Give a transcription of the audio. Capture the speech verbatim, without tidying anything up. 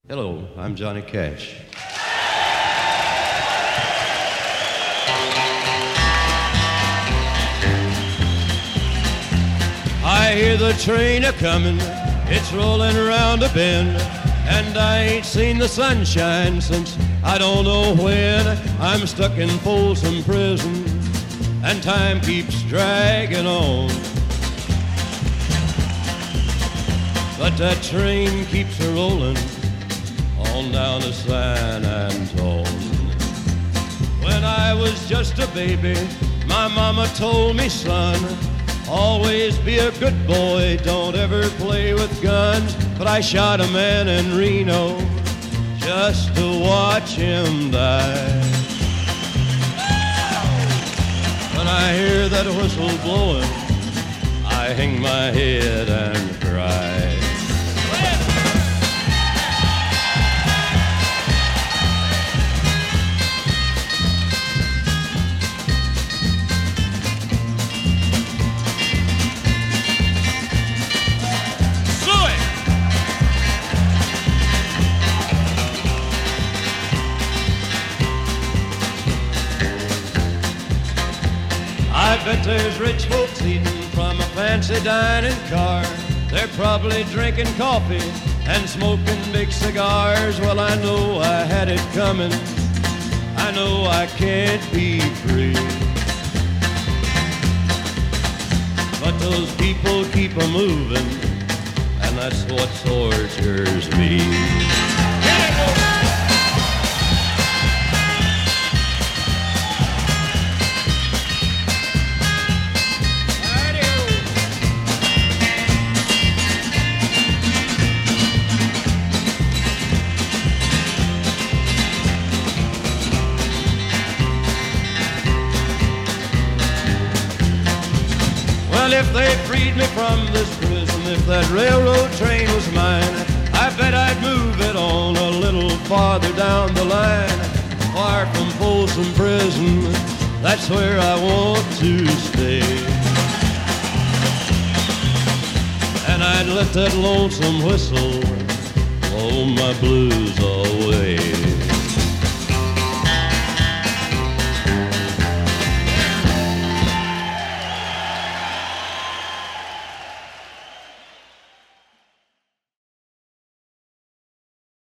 Hello, I'm Johnny Cash. I hear the train a-comin', it's rollin' around a bend, and I ain't seen the sunshine since I don't know when. I'm stuck in Folsom Prison, and time keeps dragging on. But that train keeps a-rollin' on down to San Antone. When I was just a baby, my mama told me, son, always be a good boy, don't ever play with guns. But I shot a man in Reno just to watch him die. When I hear that whistle blowing, I hang my head and cry. I bet there's rich folks eating from a fancy dining car. They're probably drinking coffee and smoking big cigars. Well, I know I had it coming. I know I can't be free. But those people keep a moving, and that's what tortures me. Well, if they freed me from this prison, if that railroad train was mine, I bet I'd move it on a little farther down the line. Far from Folsom Prison, that's where I want to stay. And I'd let that lonesome whistle blow my blues away.